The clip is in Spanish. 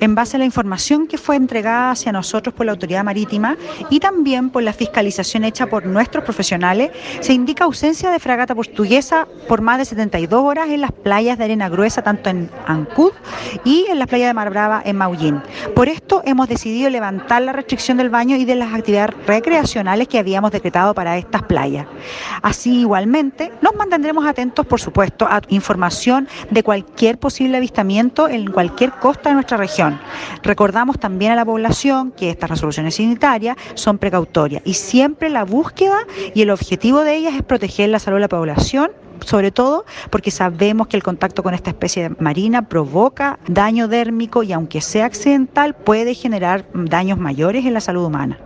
En base a la información que fue entregada hacia nosotros por la Autoridad Marítima y también por la fiscalización hecha por nuestros profesionales, se indica ausencia de fragata portuguesa por más de 72 horas en las playas de arena gruesa, tanto en Ancud y en la playa de Mar Brava en Maullín. Por esto hemos decidido levantar la restricción del baño y de las actividades recreacionales que habíamos decretado para estas playas. Así igualmente nos mantendremos atentos, por supuesto, a información de cualquier posible avistamiento en cualquier costa de nuestra región. Recordamos también a la población que estas resoluciones sanitarias son precautorias y siempre la búsqueda y el objetivo de ellas es proteger la salud de la población, sobre todo porque sabemos que el contacto con esta especie marina provoca daño dérmico y aunque sea accidental puede generar daños mayores en la salud humana.